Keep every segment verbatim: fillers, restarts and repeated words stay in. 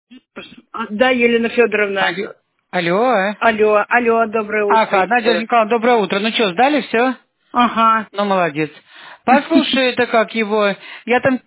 А, Да, Елена Федоровна. Алло. Алло. Алло, алло, доброе утро Ага, Надежда еще. Николаевна, доброе утро. Ну что, сдали все? Ага. Ну, молодец. Послушай, это как его... Я там...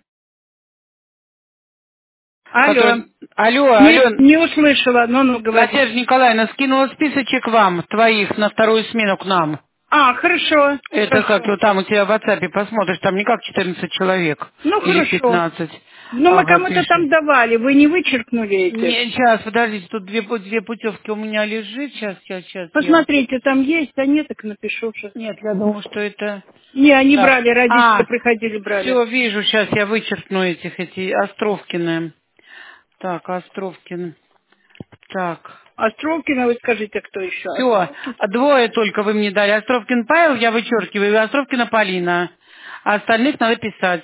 Алло. Который... Алло, Не, алло. не услышала, ну, ну, говори. Надежда Николаевна скинула списочек вам, твоих, на вторую смену к нам. А, хорошо, Это как хорошо. вот там у тебя в WhatsApp посмотришь, там не как четырнадцать человек. Ну, Или хорошо. пятнадцать. Ну, мы Ага, кому-то пишет. там давали, вы не вычеркнули эти? Не, сейчас, подождите, тут две, пу- две путевки у меня лежит. Сейчас, сейчас, сейчас я... Посмотрите, там есть, а нет, так напишу сейчас. Нет, я думаю, что это... Не, они Так. брали, родители А, приходили, брали. все, вижу, сейчас я вычеркну этих, эти Островкины. Так, Островкин. Так. Островкина, вы скажите, кто еще? Все, Островкин? двое только вы мне дали. Островкин Павел, я вычеркиваю, и Островкина Полина. А остальных надо писать.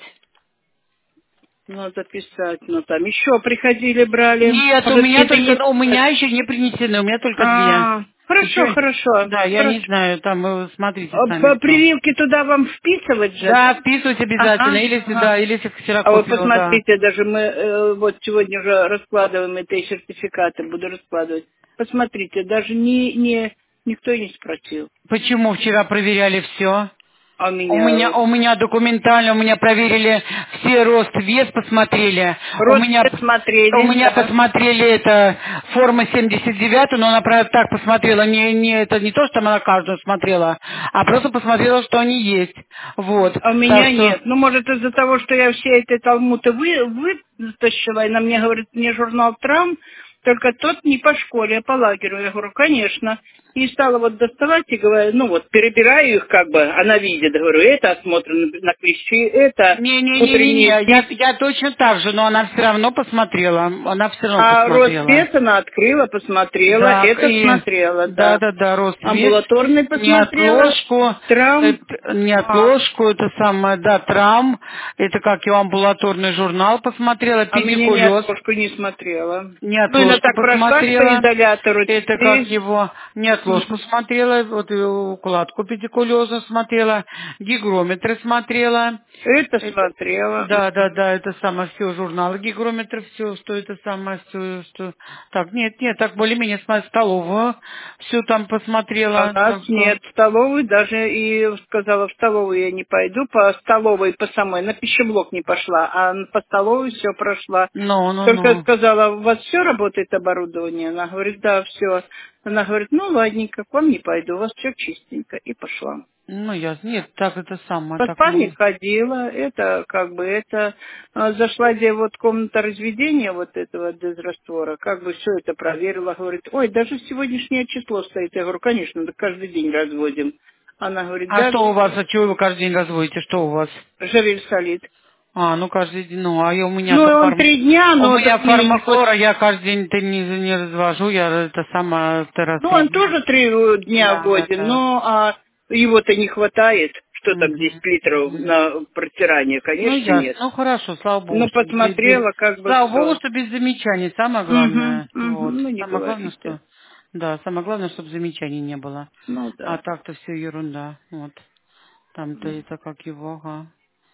Надо писать, ну там еще приходили, брали. Нет, у Может, меня какие-то только, у есть? меня еще не принесены, у меня только две. А, хорошо, Еще, хорошо, да, я не хорошо. знаю, там вы смотрите А сами по кто. прививке туда вам вписывать же, Да, да? вписывать обязательно, Ага, или ага. сюда, или А вот ксерокопию, да. посмотрите, даже мы э, вот сегодня уже раскладываем эти сертификаты, буду раскладывать. Посмотрите, даже не, не, никто и не спросил. Почему вчера проверяли все? А у У меня меня, вот у меня документально, у меня проверили все рост, вес посмотрели. У рост меня, у смотрели, меня да. посмотрели это форма семьдесят девять, но она правда так посмотрела, не, не, это не то, что она на каждую смотрела, а просто посмотрела, что они есть. Вот. А у Так меня что, нет. Ну, может, из-за того, что я все эти талмуты вы, вытащила, и на мне говорит, мне журнал «Травм», только тот не по школе, а по лагерю. Я говорю, конечно. И стала вот доставать и говорю, ну вот, перебираю их как бы, она видит, говорю, это осмотр на на клещи, это не-не-не-не-не, утренний я, тип. я точно так же, но она все равно посмотрела, она все равно А рост посмотрела. вес она открыла, посмотрела, Да, это и смотрела, да, да. да, да, рост вес, Амбулаторный не посмотрела, отложку, э, травм. не А, отложку, это самое, да, травм, это как его амбулаторный журнал посмотрела, а меня ни педикулез, отложку не смотрела. не Ну, и она отложку так прошла по посмотрела, изолятору. это как И его, не отложку Мгм. смотрела, вот и укладку педикулезную смотрела, гигрометры смотрела, Это это, смотрела. да, да, да, это самое все, журналы, гигрометры, все, что это самое, все, что... Так, нет, нет, так более-менее смотрела столовую, все там А у посмотрела, нас так что... нет столовой, даже и сказала, в столовую я не пойду, по столовой, по самой, на пищеблок не пошла, а по столовой все прошла. Ну, ну, Только ну. сказала, у вас все работает оборудование? Она говорит, да, все. Она говорит, ну ладненько, к вам не пойду, у вас все чистенько. И пошла. Ну, я... Нет, так это самое, По так спальне мы... ходила, это как бы это а, зашла где вот комната разведения вот этого дезраствора, как бы все это проверила, говорит, ой, даже сегодняшнее число стоит. Я говорю, конечно, да каждый день разводим. Она говорит, А даже что у вас, а чего вы каждый день разводите, что у вас? Жавель солид. А, ну каждый день, ну, а я, у меня Ну и там он фарм... три дня, У но меня так мне не хватает. фармафлора, я каждый день это не, не развожу, я это сама это раз Ну в он неделю. тоже три э, дня в Да, да, годе, да. но а, его-то не хватает, что там Мгм, десять литров мгм. на протирание, Ну, конечно, ясно. нет. Ну, хорошо, слава богу, Но что без, без- посмотрела, как бы Слава богу, все. что без замечаний, самое Угу, главное. угу, Вот. ну не Самое главное, говорите. что... Да, самое главное, чтобы замечаний не было. Ну А да. так-то все ерунда. Вот. Там-то это как его, ага.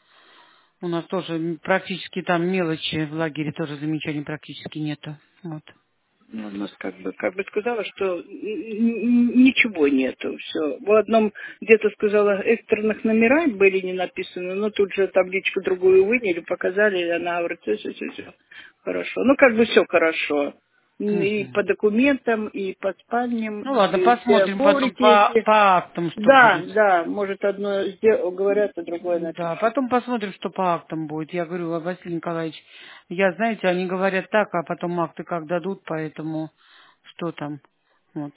У нас тоже м, практически там мелочи в лагере, тоже замечаний практически нету. Вот. Ну, у нас как бы, как бы сказала, что н- н- ничего нету. Все. В одном где-то сказала, экстренных номера были не написаны, но тут же табличку другую выняли, показали, и она говорит, все, все, все, все. Хорошо. Ну, как бы все хорошо. И Мгм. по документам, и по спальням, Ну ладно, и все посмотрим потом коврики по, эти. по актам, что Да, будет. да, может одно сдел- говорят, а другое Да, напишут. потом посмотрим, что по актам будет. Я говорю, «А, Василий Николаевич, я, знаете, они говорят так, а потом акты как дадут, поэтому что там. Вот.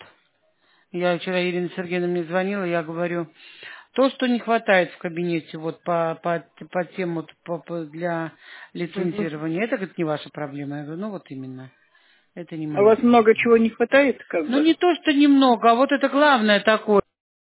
Я вчера Ирина Сергеевна мне звонила, я говорю, то, что не хватает в кабинете вот по, по, по тем вот по- по- для Мгм. лицензирования, это, говорит, не ваша проблема. Я говорю, ну вот именно, это не А у моя вас много проблема. чего не хватает, как Ну бы? не то, что немного, а вот это главное такое,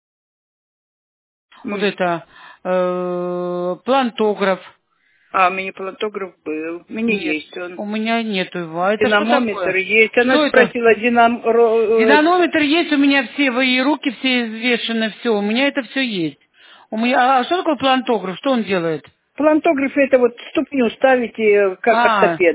вот М. это э, плантограф. А, у меня плантограф был. У меня Нет, есть он. у меня нету его. А это что Динамометр такое? есть. Она Что это? спросила, динам... ро- э, Динамометр есть, у меня все, и руки все взвешены, все, у меня это все есть. У меня, а что такое плантограф? Что он делает? плантограф это вот ступню ставите, как А, ортопеда.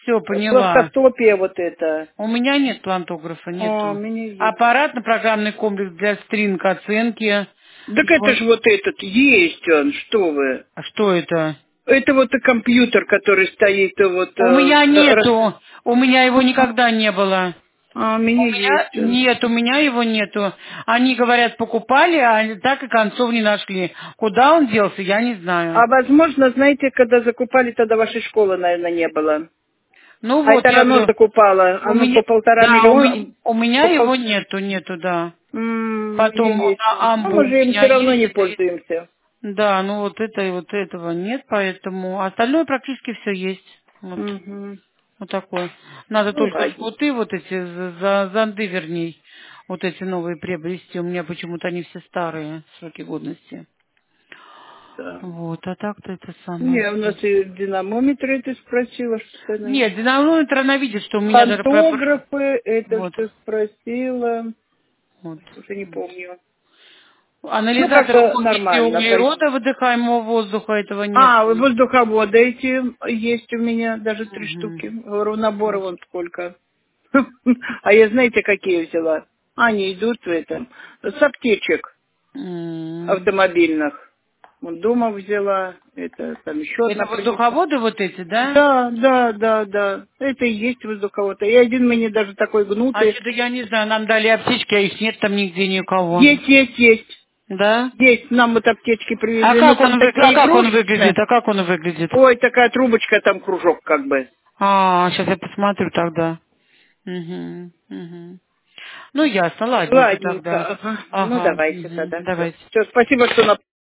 Все, поняла. Плоскостопие вот это. У меня нет плантографа, А, у нету. меня есть. Аппаратно-программный комплекс для стринг оценки. Так это Его- же вот этот, есть он, что вы. А что это? Это вот и компьютер, который стоит э, вот... У э, меня э, рас- нету. У меня его никогда не было. А, у У меня меня есть он. нет, у меня его нету. Они говорят, покупали, а они так и концов не нашли. Куда он делся, я не знаю. А возможно, знаете, когда закупали, тогда вашей школы, наверное, не было. Ну А вот, это я равно говорю, закупала. у Оно меня, по полтора да, у меня, миллиона. у меня По пол- его нету, нету, да. М, у меня Потом есть он. на А Амбу мы у же им меня все равно есть не стоит. пользуемся. Да, ну вот это и вот этого нет, поэтому остальное практически все есть. Вот, Мгм. вот такое. Надо Ну, только ладно. жгуты вот эти, за, за- зонды, вернее, вот эти новые приобрести. У меня почему-то они все старые, сроки годности. Да. Вот, а так-то это самое. Не, у нас и динамометры ты спросила, что ты на... Нет, динамометр она видит, что у меня даже... про- про- Пантографы, это Вот, что спросила. вот. Уже не помню. Ну, Анализатор как-то углекислого нормально. Пой- углерода выдыхаемого воздуха этого нет. А, воздуховоды эти есть у меня, даже три Мгм. штуки. Говорю, набора Вот. вон сколько. А я знаете, какие взяла? Они идут в этом. С аптечек М. автомобильных. Вот дома взяла. Это там еще Это одна принесла. воздуховоды вот эти, да? Да, да, да, да. Это и есть воздуховод. И один мне даже такой А гнутый. что-то я не знаю, нам дали аптечки, а их нет там нигде ни у кого. Есть, есть, есть. Да? Есть. Нам вот аптечки А привезли. Ну, как там он, вы- а такие как он выглядит? игрушечные. А как он выглядит? Ой, такая трубочка, там кружок как бы. А, сейчас я посмотрю тогда. Угу, угу. Ну, ясно, ладненько Ладненько, тогда. ага. Ну, Ага, давайте угу, тогда. Все. давайте. Все, спасибо, что на